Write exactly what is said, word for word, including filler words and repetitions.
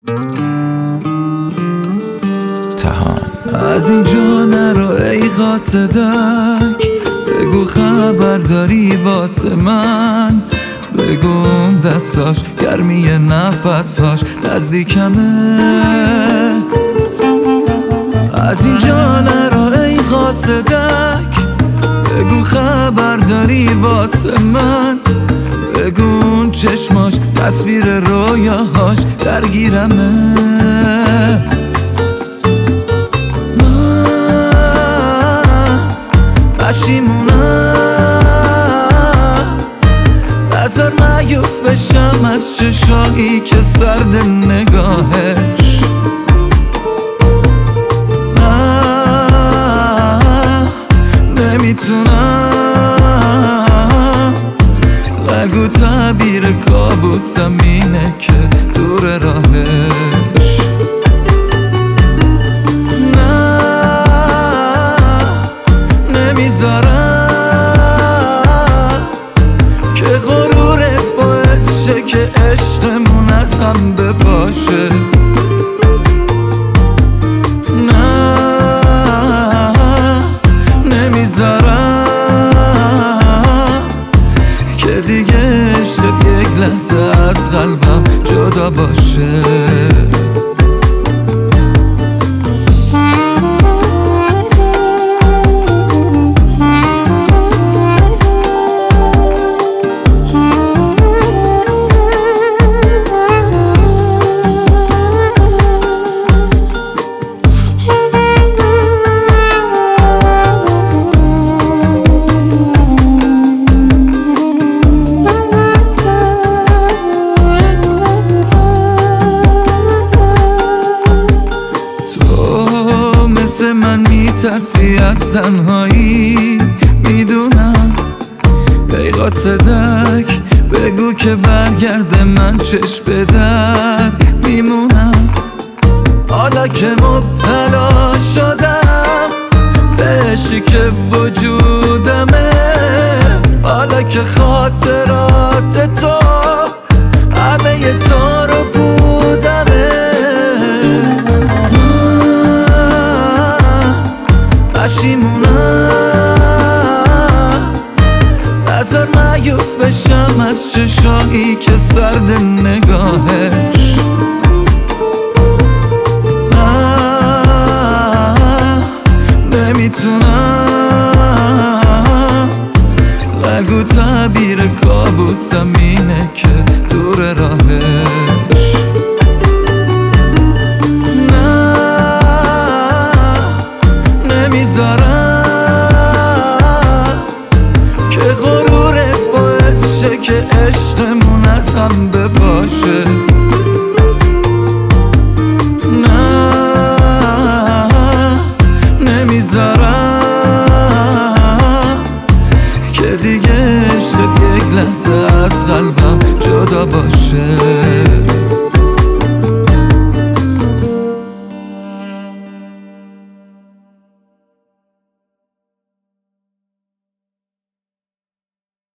تهان از اینجا نرو ای قاصدک، بگو خبر داری واسه من، بگو اون دستاش گرمی نفسهاش نزدیکمه. از اینجا نرو ای قاصدک، بگو خبر داری واسه من، بگو اون چشماش تصویر رویاهاش درگیرمه. من پشیمونم، نذار مایوس بشم از چشایی که سرد نگاهش. من نمیتونم، بگو تعبیر کابوسم اینه که دور راهش. نه نمیذارم که غرورت باعث شه که عشقمون از هم بپاشه. نه نمیذارم که دیگه عشقت یک لحظه از قلبم جدا باشه. من میترسی از تنهایی، میدونم ای قاصدک، بگو که برگرده من چشم به در میمونم. حالا که مبتلا شدم به عشقی که وجودمه، حالا که خاطرات تو همه ی تو رو بودمه. پشیمونم، نذار مایوس بشم از چشایی که سرد